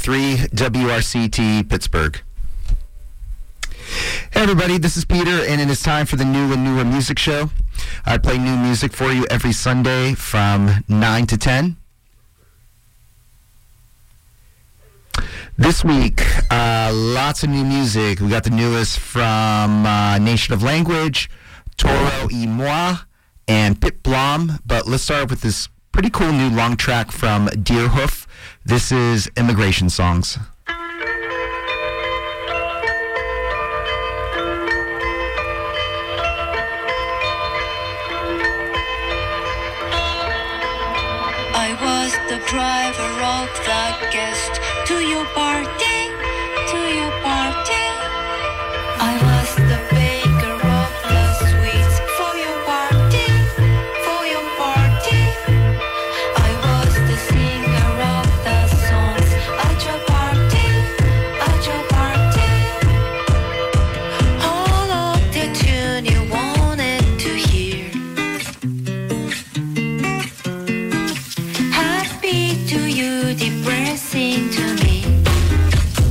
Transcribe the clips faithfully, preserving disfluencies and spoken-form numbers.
three W R C T Pittsburgh. Hey everybody, this is Peter, and it is time for the New and Newer Music Show. I play new music for you every Sunday from nine to ten. This week, uh, lots of new music. We got the newest from uh, Nation of Language, Toro y Moi, and Pit Blom. But let's start with this pretty cool new long track from Deerhoof. This is Immigration Songs. I was the driver of the guest to your party, to your party. I was the baker of the sweets for your party, for your party. I was the singer of the songs at your party, at your party. All of the tune you wanted to hear. Happy to you, depressing to me.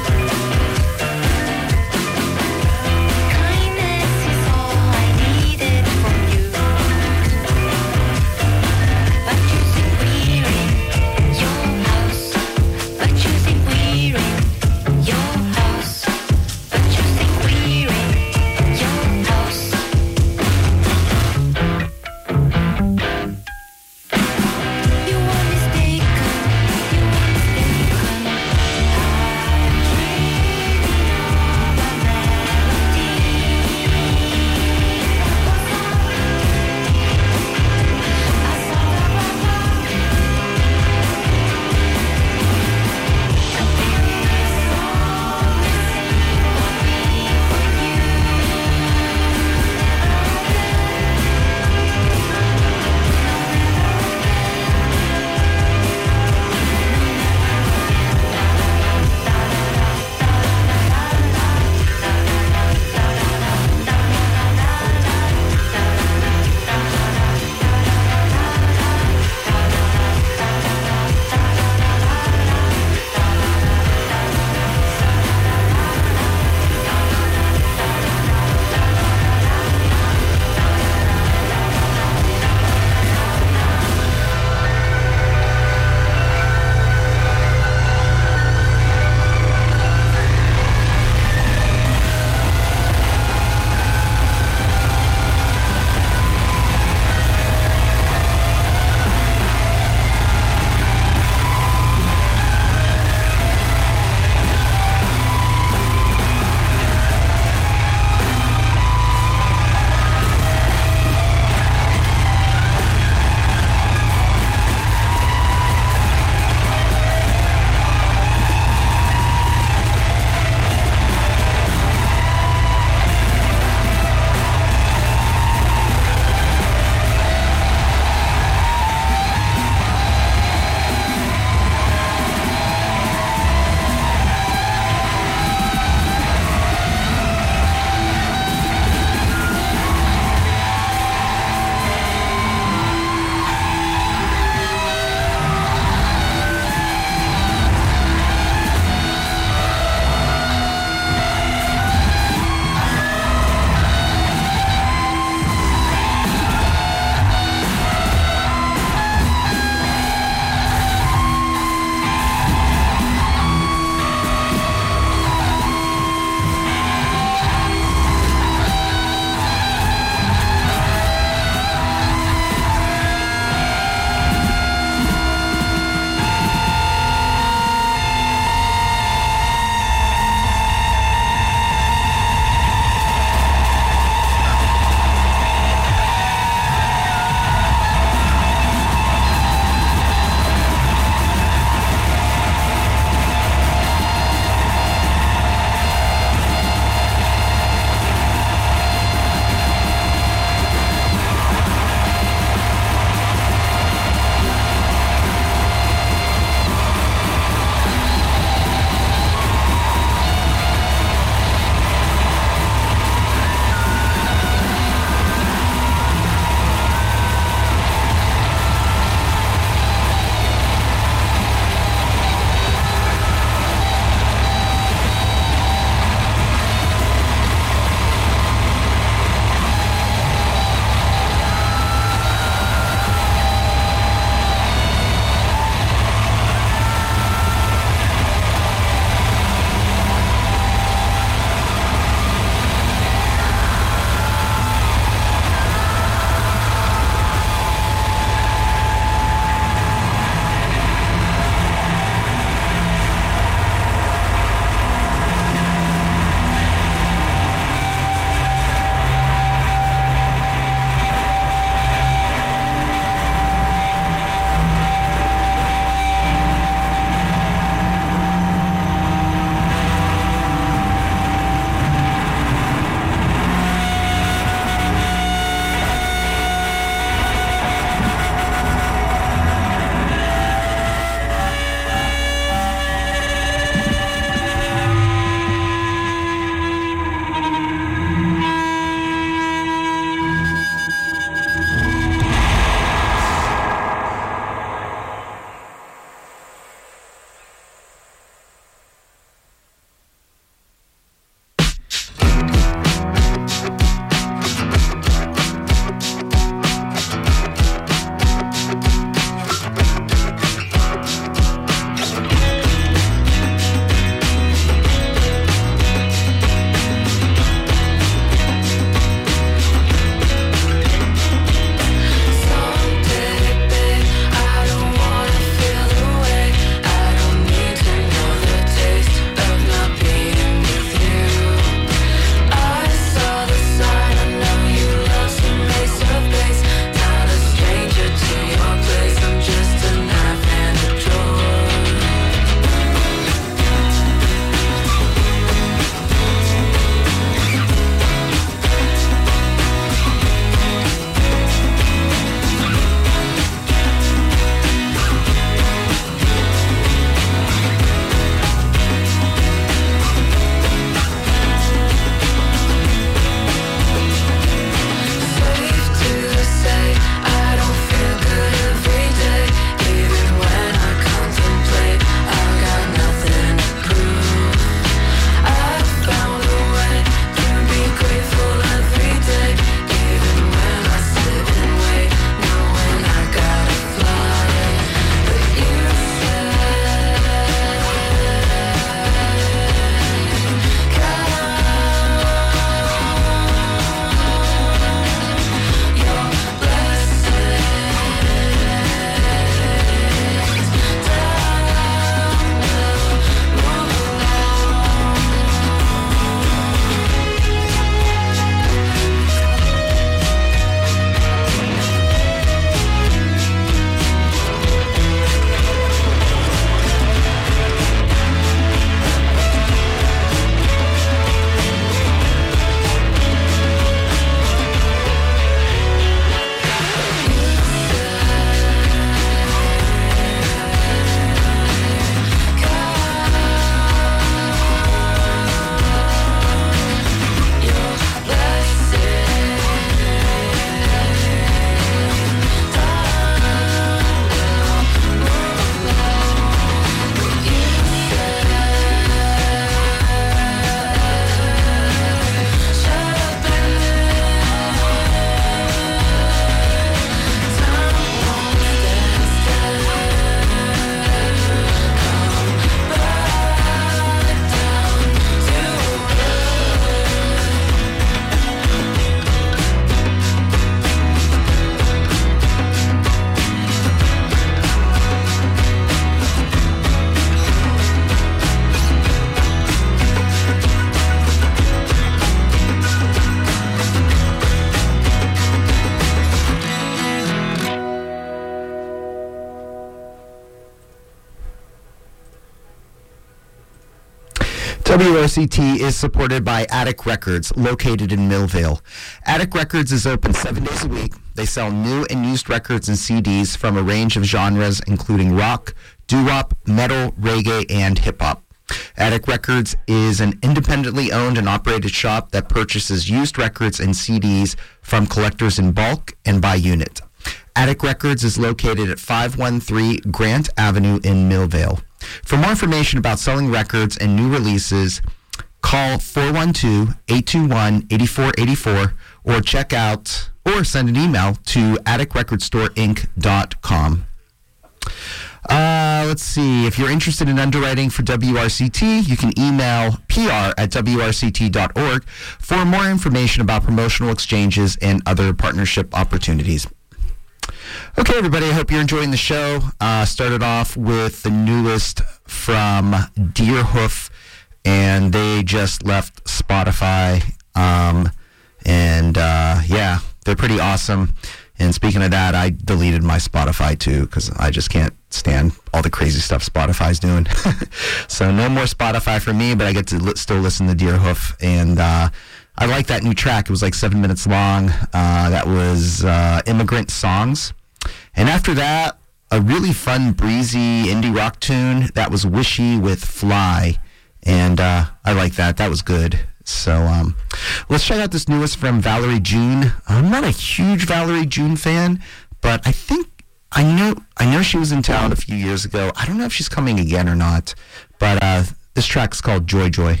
W R C T is supported by Attic Records, located in Millvale. Attic Records is open seven days a week. They sell new and used records and C Ds from a range of genres, including rock, doo-wop, metal, reggae, and hip-hop. Attic Records is an independently owned and operated shop that purchases used records and C Ds from collectors in bulk and by unit. Attic Records is located at five one three Grant Avenue in Millvale. For more information about selling records and new releases, call four one two, eight two one, eight four eight four or check out or send an email to attic record store inc dot com. Uh, let's see. If you're interested in underwriting for W R C T, you can email P R at W R C T dot org for more information about promotional exchanges and other partnership opportunities. Okay, everybody, I hope you're enjoying the show. Uh, started off with the newest from Deerhoof, and they just left Spotify. Um, and, uh, yeah, they're pretty awesome. And speaking of that, I deleted my Spotify, too, because I just can't stand all the crazy stuff Spotify's doing. So no more Spotify for me, but I get to li- still listen to Deerhoof. And uh, I like that new track. It was like seven minutes long. Uh, that was uh, Immigrant Songs. And after that, a really fun, breezy indie rock tune. That was Wishy with Fly. And uh, I like that. That was good. So um, let's check out this newest from Valerie June. I'm not a huge Valerie June fan, but I think I know I know she was in town a few years ago. I don't know if she's coming again or not. But uh, this track's called Joy Joy.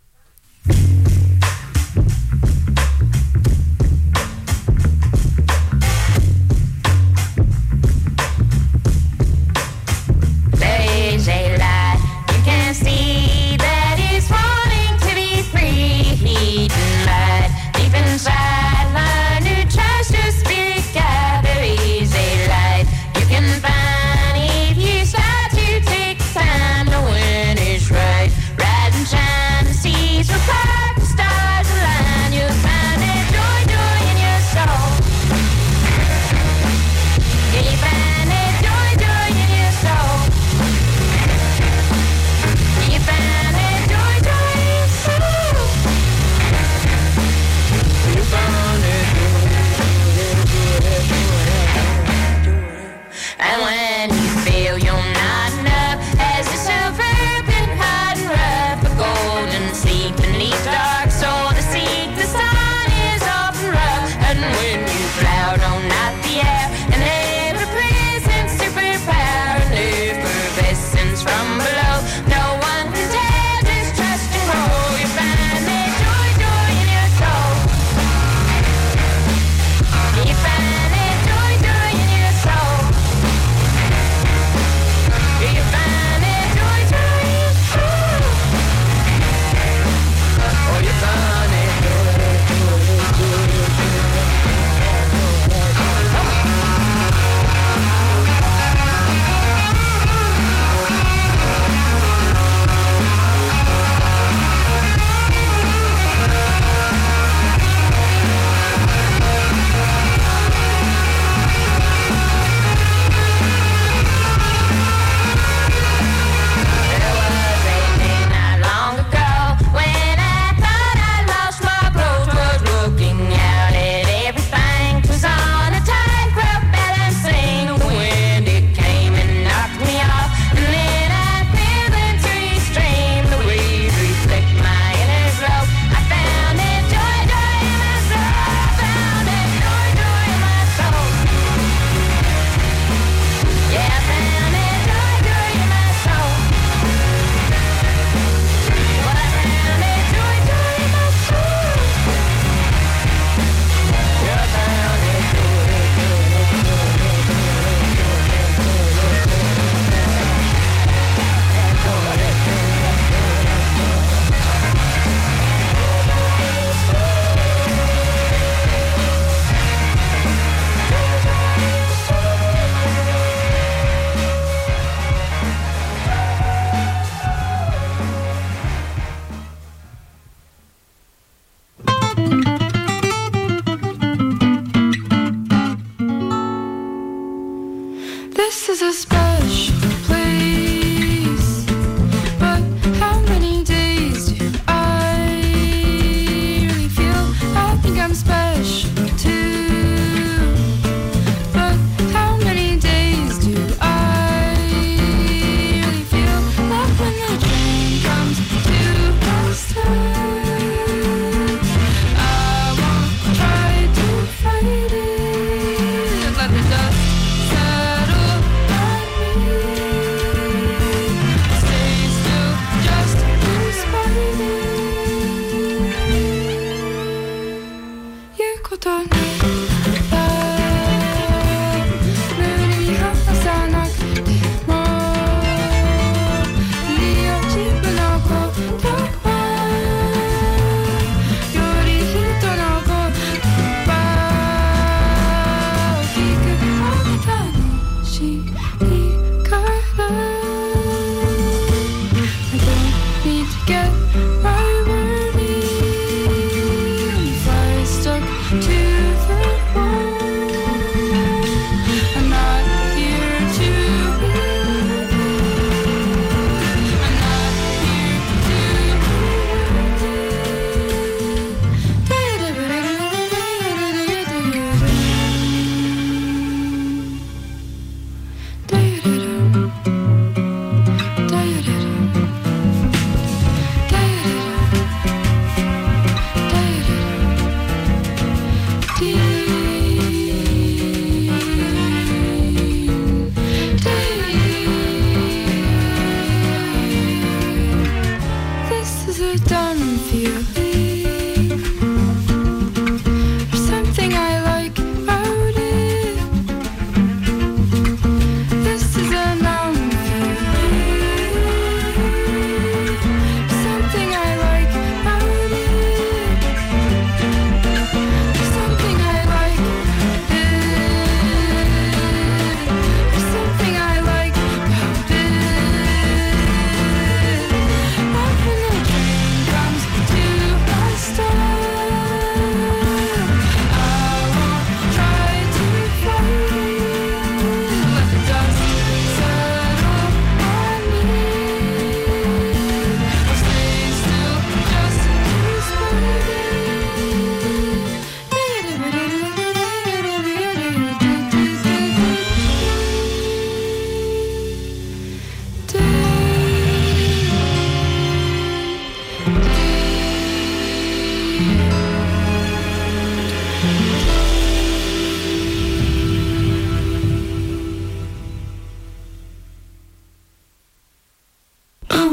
This is a special place, but how many days do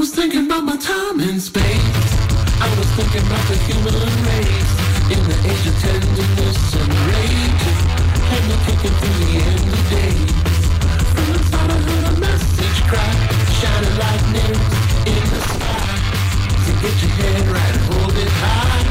was thinking about my time in space. I was thinking about the human race in the age of tenderness and rage. Had me kicking through the end of days. From inside I heard a message cry, shining like mirrors in the sky. So get your head right, hold it high.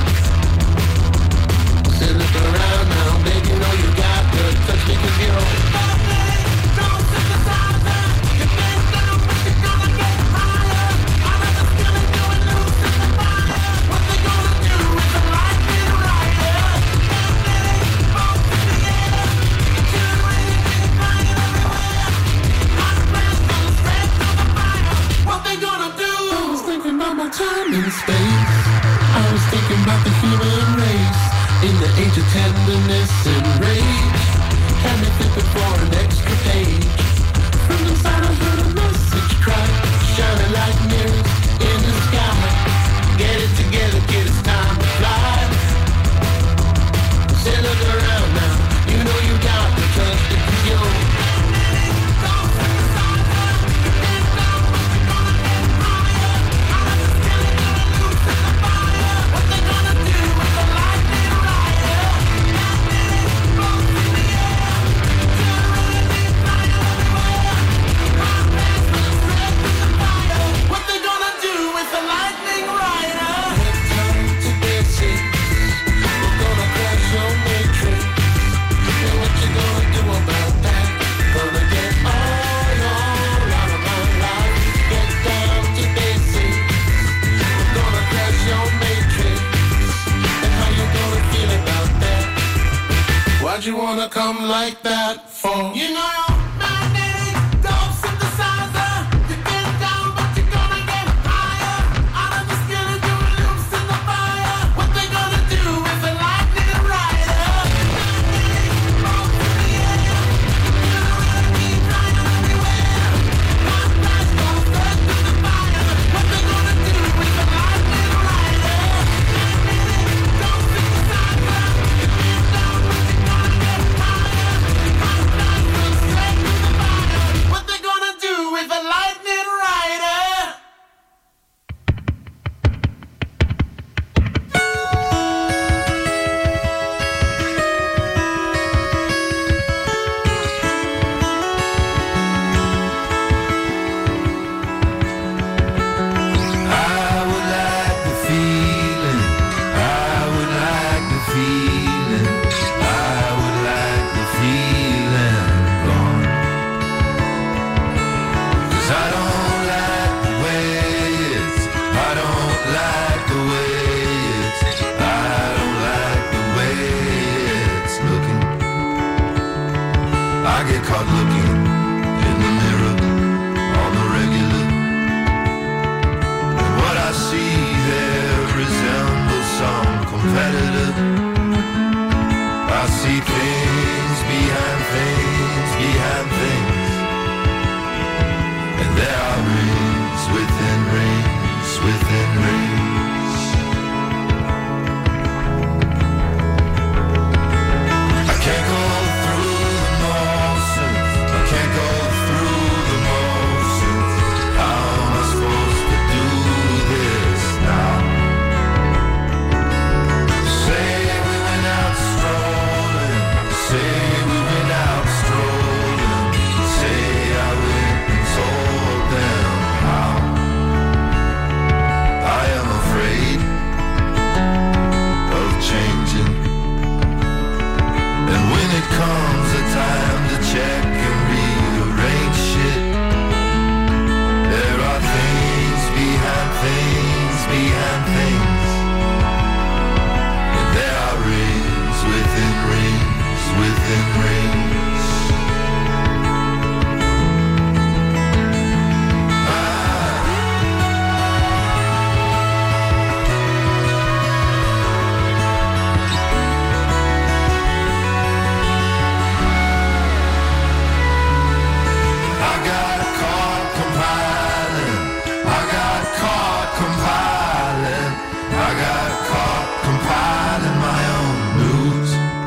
Say look around now, baby, you know you got to touch me 'cause you're don't synthesize her. You can't down, but you're gonna get higher. I never feel it doing loose in the fire. What they gonna do if the lightning rider? Both in the air, you're raging, flying everywhere. Hot blast gonna spread through the fire. What they gonna do? I was thinking about my time in space. I was thinking about the human race in the age of tenderness and rage. Had me flipping for an extra page. From inside I heard a message cry, shining like mirrors in the sky. Get it together, kid, it's time to fly. Say look around now, you know you got to trust it 'cause you're don't synthesize her. You can't down, but you're gonna get higher. I never feel it doing loose in the fire. What they gonna do with the lightning rider? Both in the air, you're raging, flying everywhere. Hot blast gonna spread through the fire. What they gonna do with the lightning rider? It's time to basic. We're gonna crash your matrix. And what you gonna do about that? Gonna get all your out of my life. Get down to basic. We're gonna crash your matrix. And how you gonna feel about that? Why'd you wanna come like that for? You know you're magnetic, don't synthesize her. You get down, but you're gonna get higher. Out of the skin and you're loose in the fire. What they gonna do with the lightning rider? Both in the air, you're raging, flying everywhere. Hot blast gonna spread through the fire. What they gonna do with the lightning rider? Don't synthesize her. You get down, but you're gonna get higher. Hot blast gonna spread through the fire. What they gonna do with the lightning rider? I would like the feeling. I would like the feeling. I would like the feeling gone. 'Cause I don't like the way it's. I don't like the way it's. I don't like the way it's looking. I get caught looking in the mirror on the regular. And what I see there resembles some competitor. I see things behind things behind things. And there are rings within rings within rings. I can't go through the motions. I can't go through the motions. How am I supposed to do this now? Say we went out strolling. Say we went out strolling. Say I went and told them how. I am afraid of changing. And when it comes a time to check and rearrange shit, there are things behind things behind things. And there are rings within rings within rings. I got caught compiling. I got caught compiling. I got caught compiling my own news.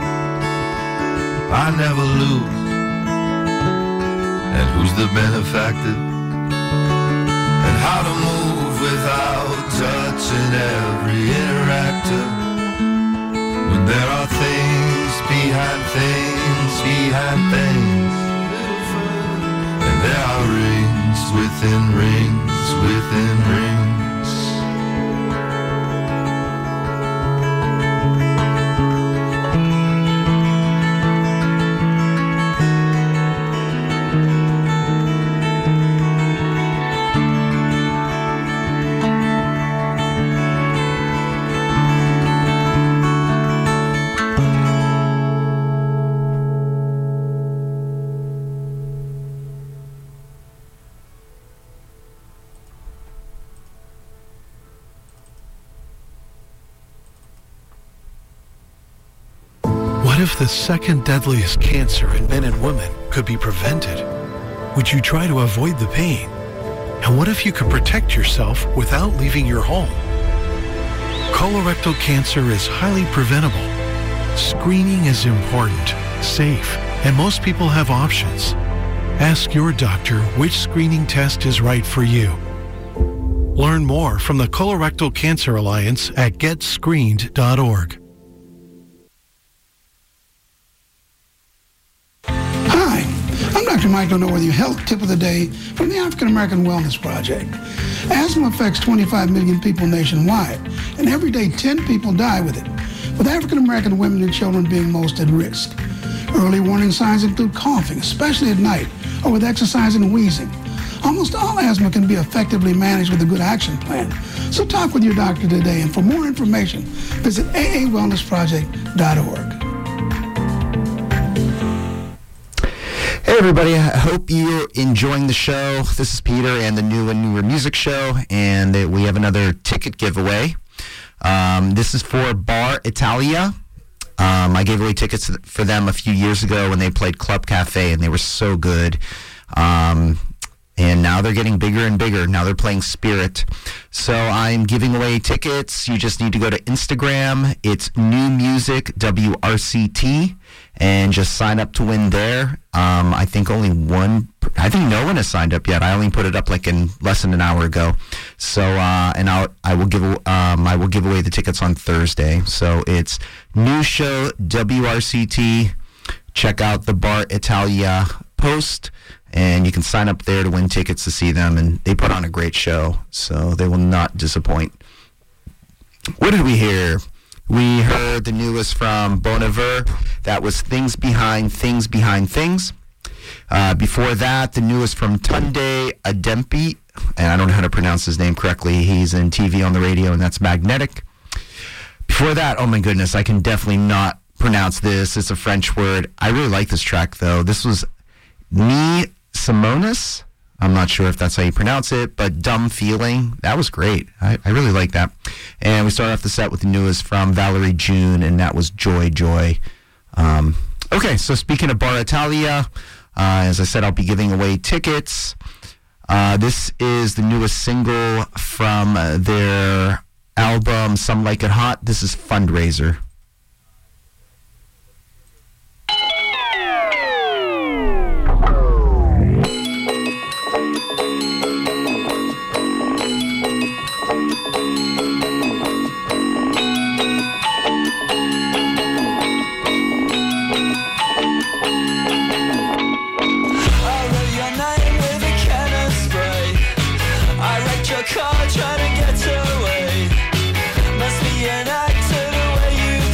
I never lose. And who's the benefactor? And how to move without touching every interactor. When there are things behind things behind things, and there are rings within rings within rings. What if the second deadliest cancer in men and women could be prevented? Would you try to avoid the pain? And what if you could protect yourself without leaving your home? Colorectal cancer is highly preventable. Screening is important, safe, and most people have options. Ask your doctor which screening test is right for you. Learn more from the Colorectal Cancer Alliance at get screened dot org. Hi, I'm Doctor Mike Don't Know Whether You Health Tip of the Day from the African American Wellness Project. Asthma affects twenty-five million people nationwide, and every day ten people die with it, with African American women and children being most at risk. Early warning signs include coughing, especially at night, or with exercise and wheezing. Almost all asthma can be effectively managed with a good action plan. So talk with your doctor today, and for more information, visit A A wellness project dot org. Hey everybody, I hope you're enjoying the show. This is Peter and the New and Newer Music Show, and uh, we have another ticket giveaway. Um, this is for Bar Italia. Um, I gave away tickets for them a few years ago when they played Club Cafe, and they were so good. Um, and now they're getting bigger and bigger. Now they're playing Spirit. So I'm giving away tickets. You just need to go to Instagram. It's New Music W R C T. And just sign up to win there. Um, I think only one, I think no one has signed up yet. I only put it up like in less than an hour ago. So, uh, and I'll, I will give, um, I will give away the tickets on Thursday. So it's New Show W R C T. Check out the Bar Italia post, and you can sign up there to win tickets to see them. And they put on a great show, so they will not disappoint. What did we hear? We heard the newest from Bon Iver. That was Things Behind Things Behind Things. Uh, before that, the newest from Tunde Adempi. And I don't know how to pronounce his name correctly. He's in T V on the radio, and that's Magnetic. Before that, oh my goodness, I can definitely not pronounce this. It's a French word. I really like this track, though. This was Ni Simonis. I'm not sure if that's how you pronounce it, but Dumb Feeling. That was great. I, I really like that. And we started off the set with the newest from Valerie June, and that was Joy Joy. Um, okay, so speaking of Bar Italia, uh, as I said, I'll be giving away tickets. Uh, this is the newest single from uh, their album, Some Like It Hot. This is Fundraiser. Car trying to get away. Must be an actor the way you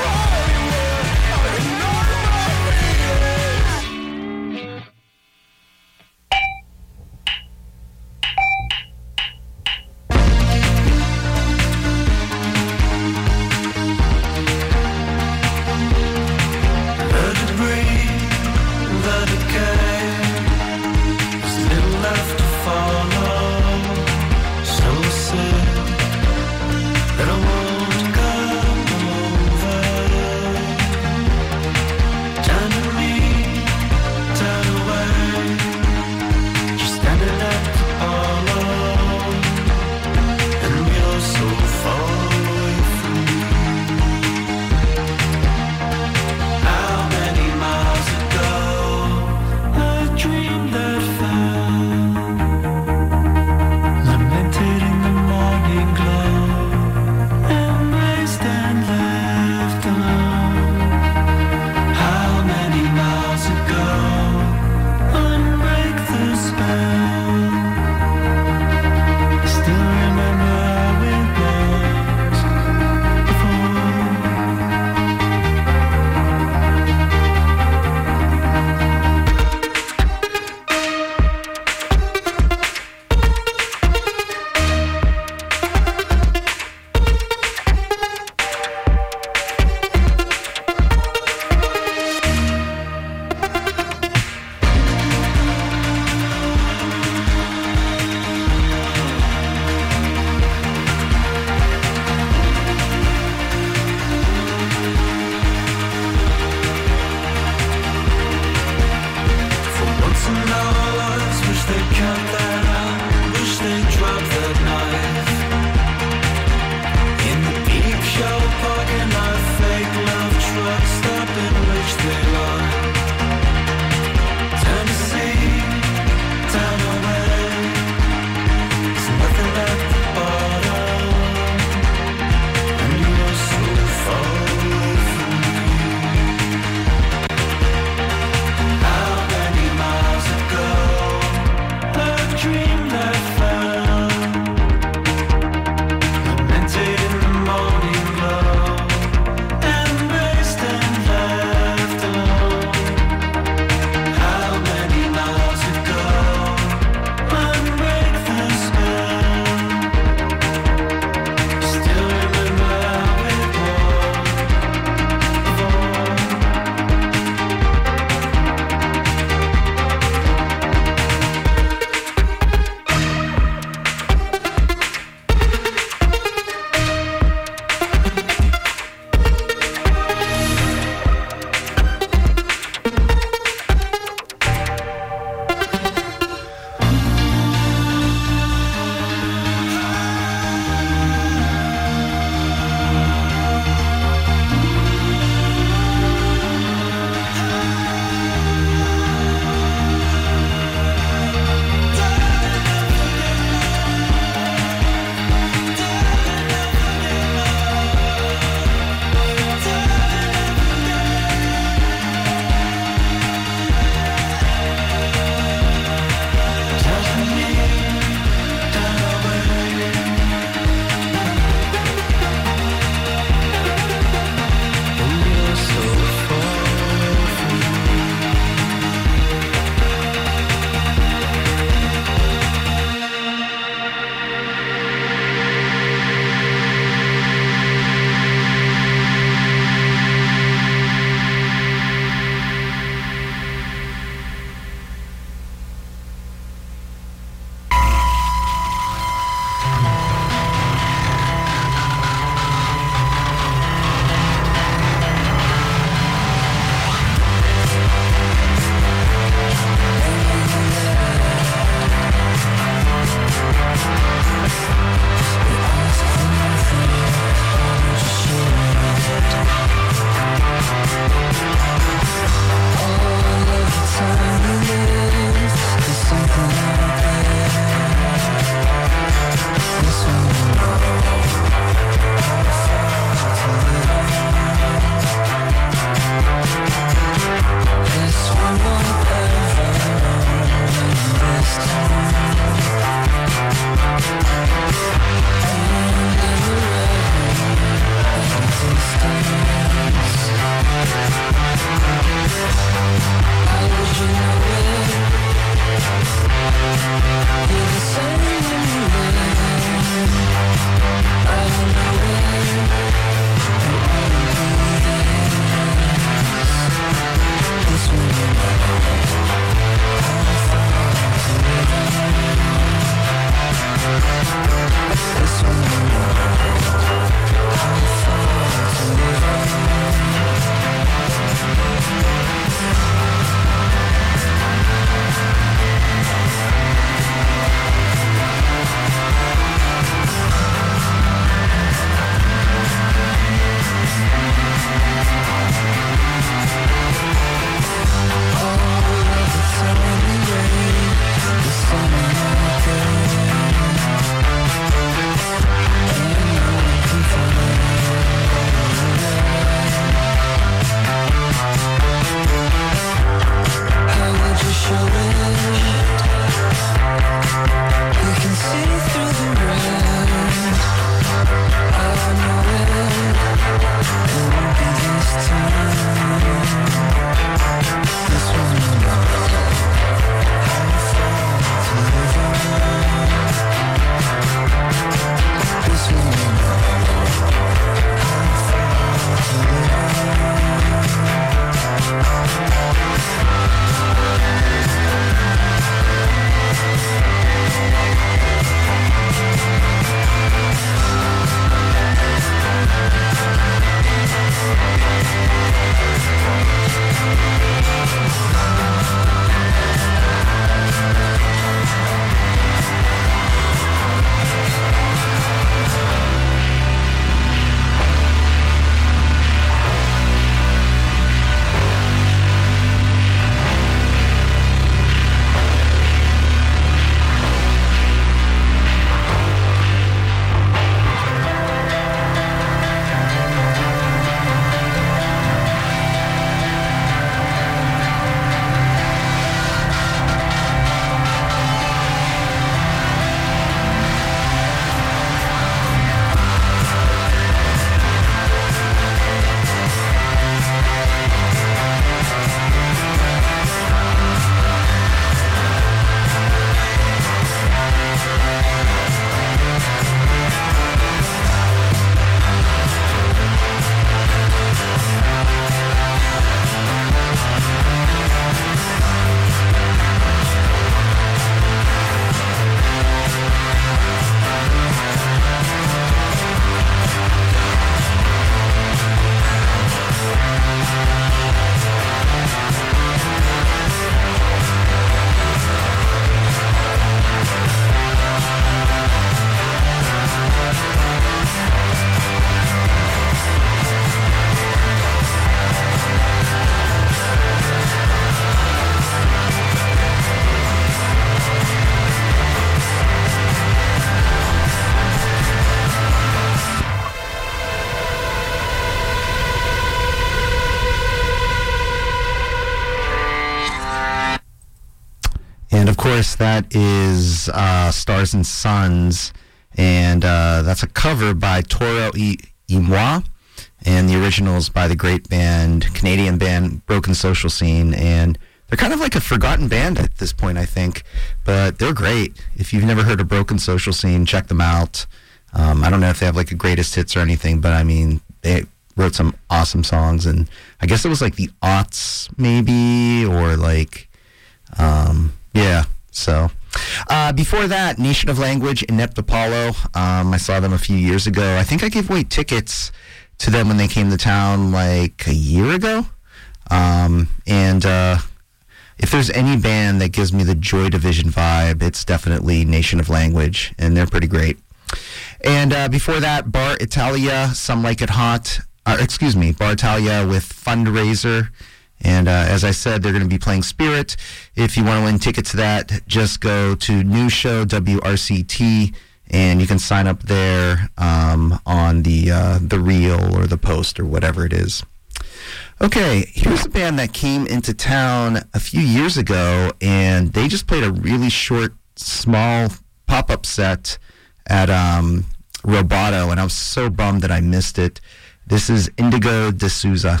And of course, that is uh, Stars and Suns, and uh, that's a cover by Toro y, y Moi, and the originals by the great band, Canadian band Broken Social Scene, and they're kind of like a forgotten band at this point, I think, but they're great. If you've never heard of Broken Social Scene, check them out. Um, I don't know if they have like a greatest hits or anything, but I mean, they wrote some awesome songs, and I guess it was like the aughts maybe, or like, um, yeah, so. Uh, before that, Nation of Language, Inept Apollo. Um, I saw them a few years ago. I think I gave away tickets to them when they came to town like a year ago. Um, and uh, if there's any band that gives me the Joy Division vibe, it's definitely Nation of Language, and they're pretty great. And uh, before that, Bar Italia, Some Like It Hot. Uh, excuse me, Bar Italia with Fundraiser. And uh, as I said, they're going to be playing Spirit. If you want to win tickets to that, just go to News Show W R C T, and you can sign up there um, on the uh, the reel or the post or whatever it is. Okay, here's a band that came into town a few years ago, and they just played a really short, small pop-up set at um, Roboto, and I was so bummed that I missed it. This is Indigo de Souza.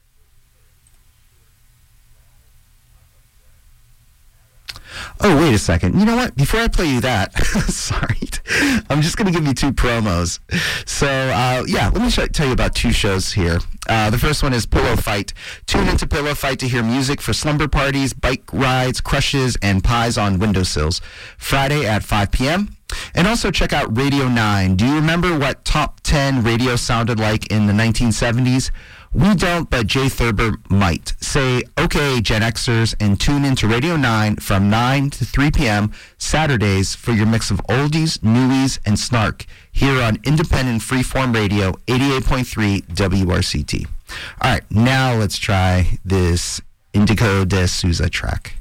Oh, wait a second. You know what? Before I play you that, sorry, I'm just going to give you two promos. So, uh, yeah, let me sh- tell you about two shows here. Uh, the first one is Pillow Fight. Tune into Pillow Fight to hear music for slumber parties, bike rides, crushes, and pies on windowsills. Friday at five p.m. And also check out Radio nine. Do you remember what Top ten radio sounded like in the nineteen seventies? We don't, but Jay Thurber might. Say, okay, Gen Xers, and tune into Radio nine from nine to three p.m. Saturdays for your mix of oldies, newies, and snark here on Independent Freeform Radio, eighty-eight point three W R C T. All right, now let's try this Indigo de Souza track.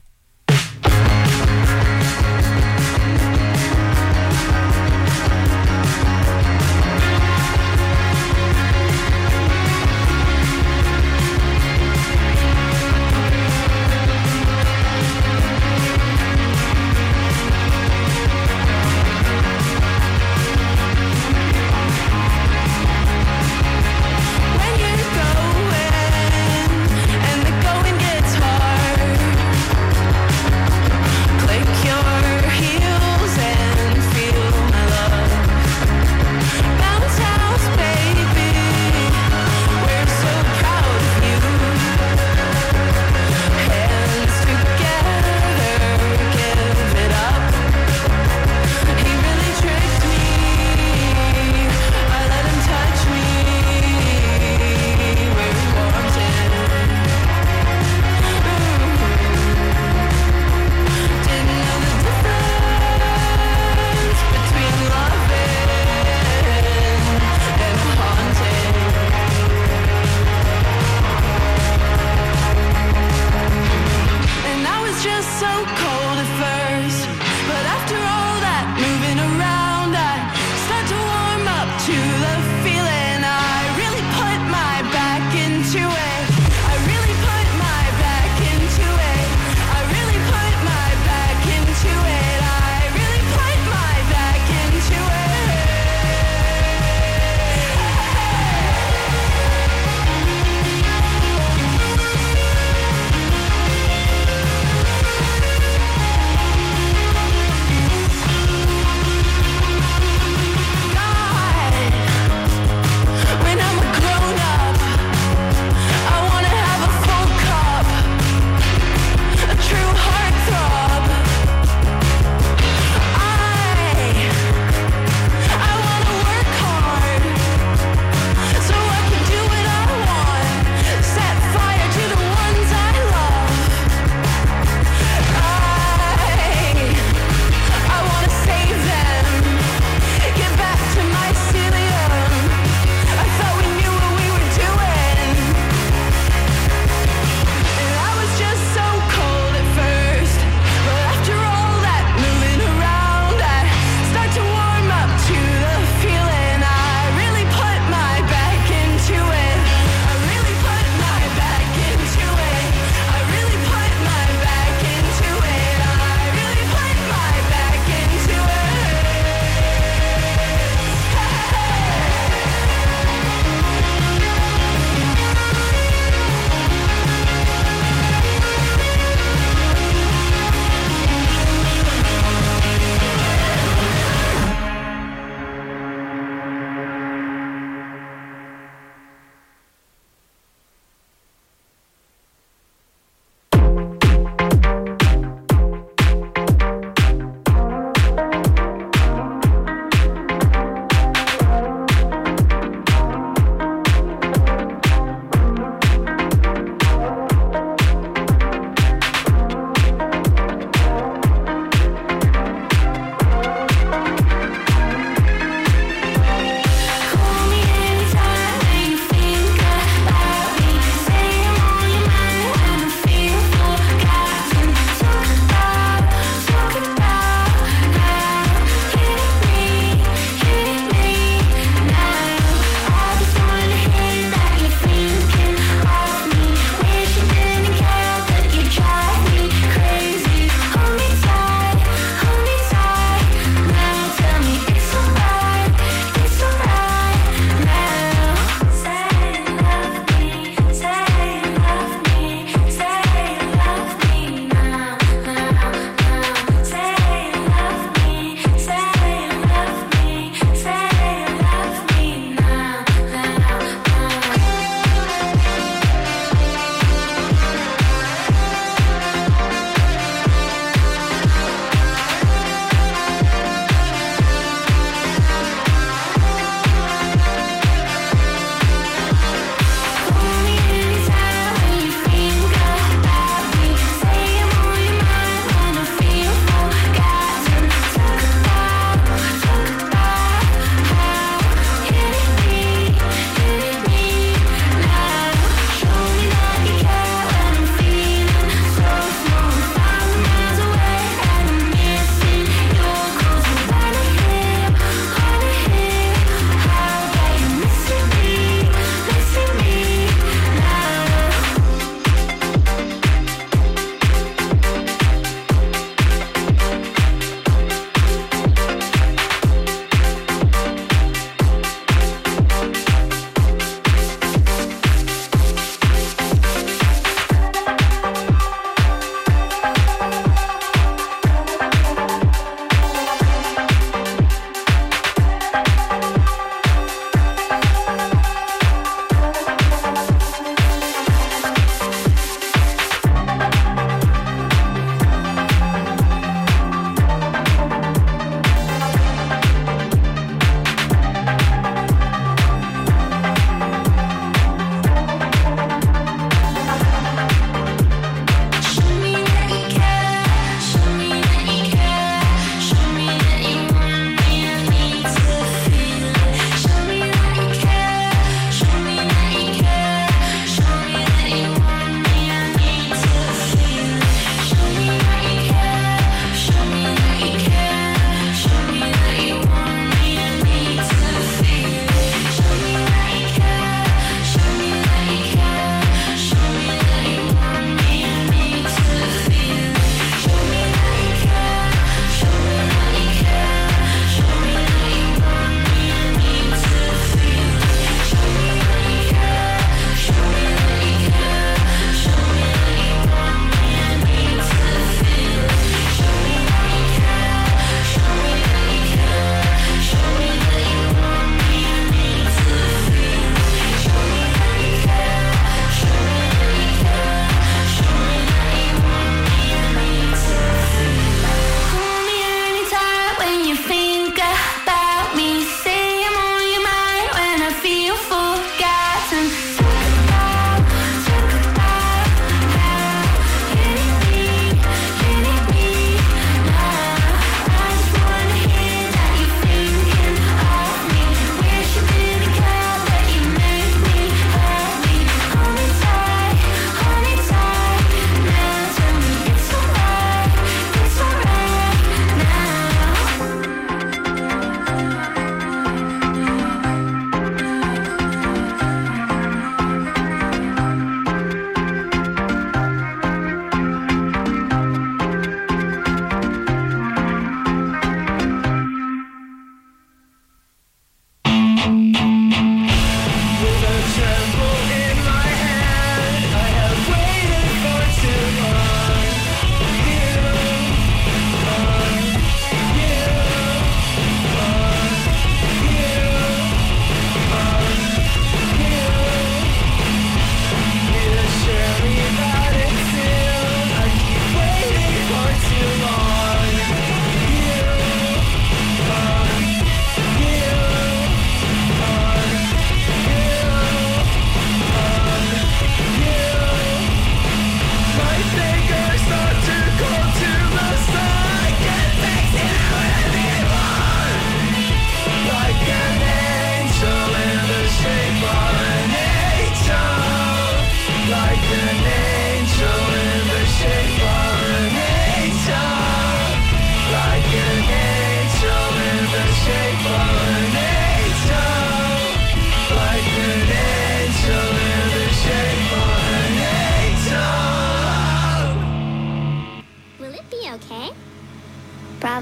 When you're going and the going gets hard,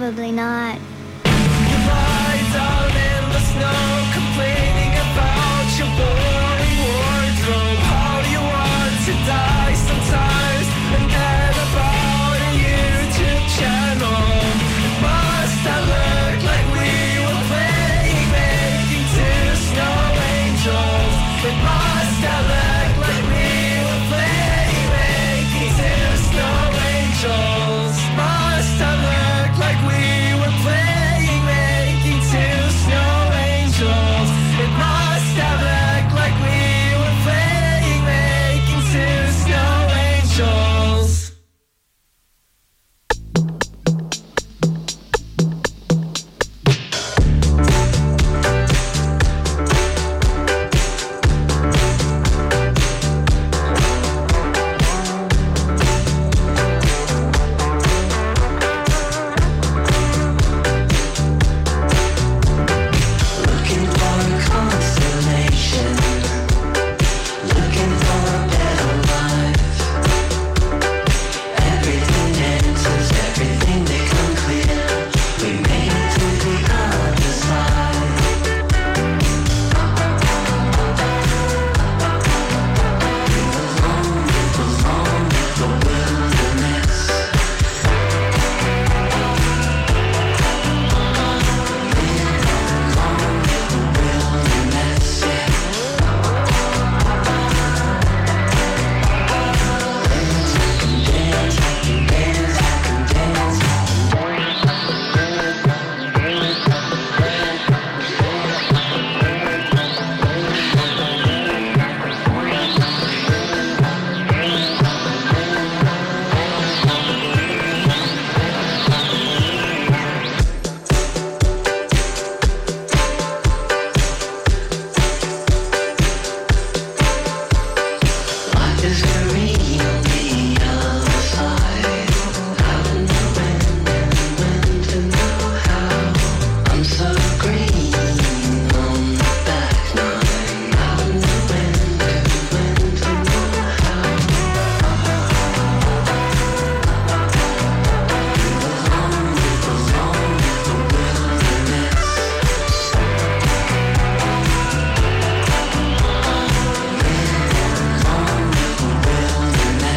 Probably not. You lie down in the snow, complaining about your boring wardrobe. How you want to die sometimes, and then about a YouTube channel. Must I look like we were playing, making two snow angels? It must I look like we were playing, making two snow angels? Must I look like we were playing, making two snow angels? It must have looked like we were playing, making two snow angels. Looking for a constellation, looking for a better life. Everything enters, everything become clear. We made it to the other side. We belong, we belong with the wilderness. Life is green on the other side. How to know when and when to know how. I'm so green on the back nine. How to know when and when to know how. We belong, we belong with the wilderness. We belong with the wilderness.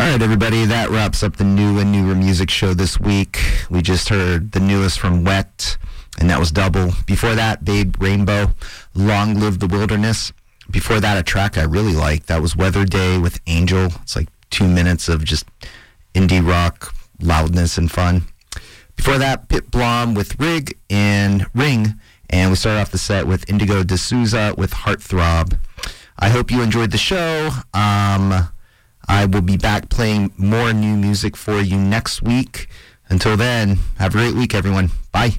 right, everybody, that wraps up the new and newer music show this week. We just heard the newest from Wet, and that was Double. Before that, Babe Rainbow, Long Live the Wilderness. Before that, a track I really liked. That was Weather Day with Angel. It's like two minutes of just indie rock, loudness, and fun. Before that, Pit Blom with Rig and Ring. And we started off the set with Indigo D'Souza with Heartthrob. I hope you enjoyed the show. Um... I will be back playing more new music for you next week. Until then, have a great week, everyone. Bye.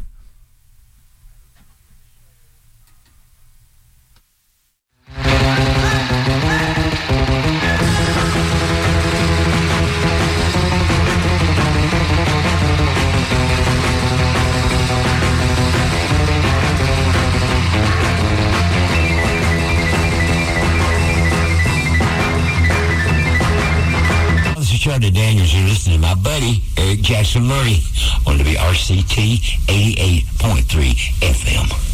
Charlie Daniels, you're listening to my buddy Eric Jackson Murray on W R C T eighty-eight point three F M.